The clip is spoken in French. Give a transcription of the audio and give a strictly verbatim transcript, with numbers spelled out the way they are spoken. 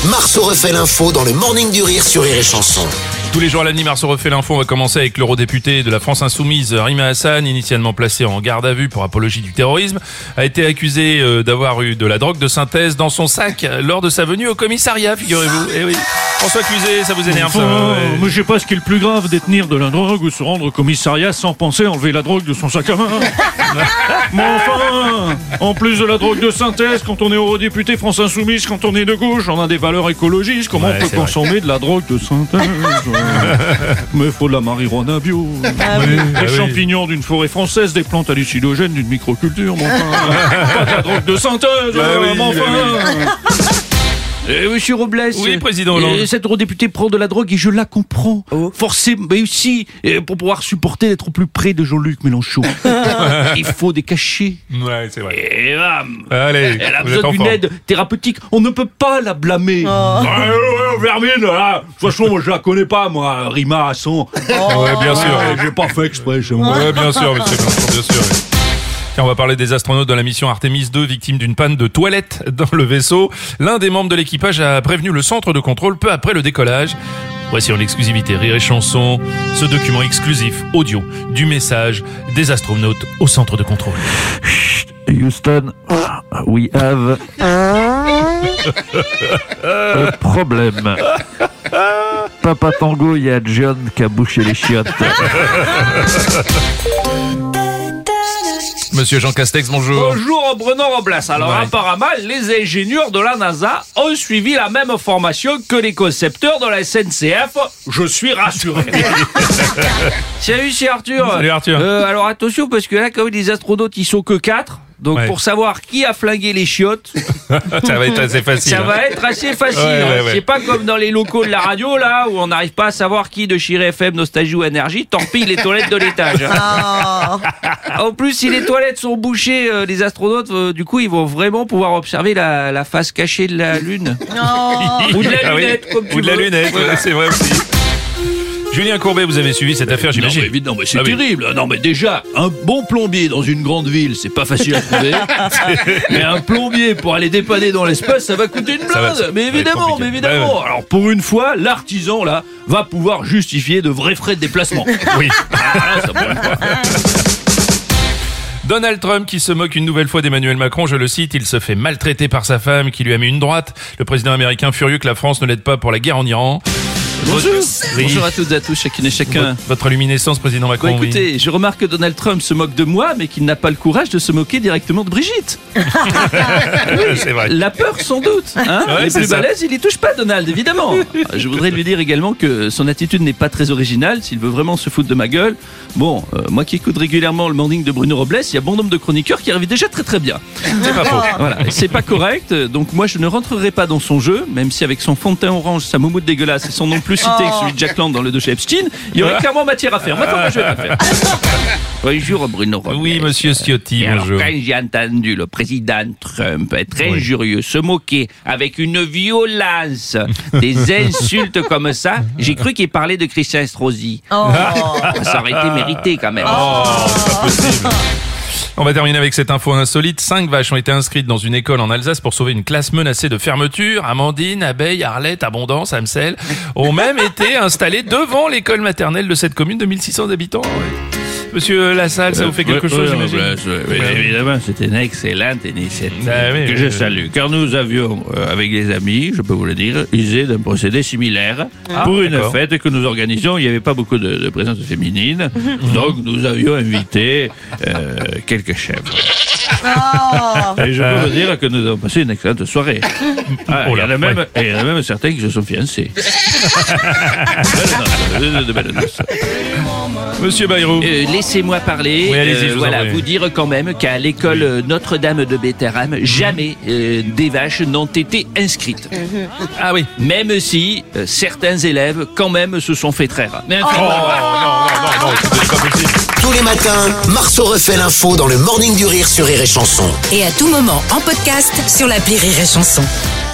Marceau refait l'info dans le Morning du Rire sur Rire et Chanson. Tous les jours à la nuit, Marceau refait l'info. On va commencer avec l'eurodéputé de la France Insoumise, Rima Hassan, initialement placé en garde à vue pour apologie du terrorisme, a été accusé euh, d'avoir eu de la drogue de synthèse dans son sac lors de sa venue au commissariat, figurez-vous. Eh oui. François Cluzet, ça vous énerve ça? Oh, ouais. mais je sais pas ce qui est le plus grave, détenir de la drogue ou se rendre au commissariat sans penser enlever la drogue de son sac à main. Mais enfin, en plus de la drogue de synthèse, quand on est eurodéputé France Insoumise, quand on est de gauche, on a des valeurs écologistes. Comment Ouais, on peut c'est consommer vrai. de la drogue de synthèse? Mais il faut de la marijuana bio, Ah oui. des Ah oui. champignons d'une forêt française, des plantes hallucinogènes d'une microculture. Mais enfin, pas de la drogue de synthèse. Bah oui, mais enfin. bah Euh, Monsieur Robles, Oui, président Hollande. euh, cet eurodéputé prend de la drogue et je la comprends. Oh. Forcément, mais aussi, euh, pour pouvoir supporter d'être au plus près de Jean-Luc Mélenchon. Il faut des cachets. Ouais, c'est vrai. Et bam, Allez, elle a vous êtes besoin en d'une forme. aide thérapeutique. On ne peut pas la blâmer. Ah, ouais, ouais, Vermine, là. De toute façon, moi, je la connais pas, moi, Rima Hassan. Ouais, bien sûr. Ouais, j'ai pas fait exprès chez moi. Ouais, bien sûr, monsieur, bien sûr, bien sûr. ouais. Tiens, on va parler des astronautes de la mission Artemis deux, victimes d'une panne de toilette dans le vaisseau. L'un des membres de l'équipage a prévenu le centre de contrôle peu après le décollage. Voici en exclusivité Rire et Chanson, ce document exclusif audio du message des astronautes au centre de contrôle. Houston, we have a problem. Papa Tango, il y a John qui a bouché les chiottes. Monsieur Jean Castex, bonjour. Bonjour Bruno Robles. Alors Ouais. apparemment, les ingénieurs de la NASA ont suivi la même formation que les concepteurs de la S N C F. Je suis rassuré. Salut, c'est Arthur. Salut, Arthur. Euh, alors attention, parce que là, comme les astronautes, ils sont que quatre. Donc Ouais. pour savoir qui a flingué les chiottes, Ça va être assez facile. ça hein. va être assez facile. Ouais, ouais, hein. ouais. C'est pas comme dans les locaux de la radio, là, où on n'arrive pas à savoir qui de Chiré F M, Nostalgie ou Énergie torpille les toilettes de l'étage. En plus, si les toilettes sont bouchées, euh, les astronautes, euh, du coup, ils vont vraiment pouvoir observer la, la face cachée de la Lune. Ou de la Ah oui. lunette, comme tu Ou de la veux. lunette, Voilà. ouais, c'est vrai aussi. Julien Courbet, vous avez suivi cette affaire, Non j'imagine. mais, évidemment, mais c'est Ah oui. terrible. Non mais déjà, un bon plombier dans une grande ville, c'est pas facile à trouver. Mais un plombier pour aller dépanner dans l'espace, ça va coûter une Ça va, blinde. ça Mais va être évidemment, compliqué. mais évidemment. Ouais, ouais. Alors pour une fois, l'artisan là va pouvoir justifier de vrais frais de déplacement. Oui. Ah, ça, pour une fois. Donald Trump qui se moque une nouvelle fois d'Emmanuel Macron, je le cite, il se fait maltraiter par sa femme qui lui a mis une droite. Le président américain furieux que la France ne l'aide pas pour la guerre en Iran. Bonjour. Oui. Bonjour à toutes et à tous, chacune et chacun. Votre, votre luminescence, président Bon, Macron. oui. écoutez, je remarque que Donald Trump se moque de moi, mais qu'il n'a pas le courage de se moquer directement de Brigitte. C'est vrai. La peur, sans doute. Hein Ouais, les c'est plus ça. balèzes, il y touche pas, Donald, évidemment. Je voudrais lui dire également que son attitude n'est pas très originale. S'il veut vraiment se foutre de ma gueule, bon, euh, moi qui écoute régulièrement le morning de Bruno Robles, il y a bon nombre de chroniqueurs qui arrivent déjà très très bien. C'est pas faux. Voilà, et c'est pas correct. Donc moi, je ne rentrerai pas dans son jeu, même si avec son fond de teint orange, sa moumoute dégueulasse et son nom plus cité que celui de Jack Land dans le dossier Epstein, il y aurait clairement matière à faire. Maintenant, moi, je vais pas faire. Bonjour Bruno Robles. Oui, monsieur Ciotti, Et alors, bonjour. quand j'ai entendu le président Trump être injurieux, se moquer avec une violence, des insultes comme ça, j'ai cru qu'il parlait de Christian Estrosi. Ça aurait été mérité quand même. Oh, c'est pas possible. On va terminer avec cette info insolite. Cinq vaches ont été inscrites dans une école en Alsace pour sauver une classe menacée de fermeture. Amandine, Abeille, Arlette, Abondance, Amsel ont même été installées devant l'école maternelle de cette commune de mille six cents habitants. Ouais. Monsieur Lassalle, ça vous fait quelque Ouais, chose, ouais, j'imagine ouais, ouais, ouais, Ouais. Évidemment, c'était une excellente initiative Ah oui, que oui, je oui. salue. Car nous avions, euh, avec les amis, je peux vous le dire, usé d'un procédé similaire Ah, pour une d'accord. fête que nous organisions. Il n'y avait pas beaucoup de, de présence féminine. Donc, nous avions invité euh, quelques chèvres. Et je peux vous dire que nous avons passé une excellente soirée. Ah, Oh il, y là, en a même, ouais. et il y en a même certains qui se sont fiancés. Belle noce, de belles noces. Monsieur Bayrou. Euh, Laissez-moi parler. Oui, allez-y, je vous en voilà, prie. vous dire quand même qu'à l'école euh, Notre-Dame de Bétherame, jamais euh, des vaches n'ont été inscrites. Ah oui. Même si euh, certains élèves, quand même, se sont fait traire. Mais Oh, non, non, non, non, c'est pas possible. Tous les matins, Marceau refait l'info dans le Morning du Rire sur Rire et Chanson. Et à tout moment en podcast sur l'appli Rire et Chanson.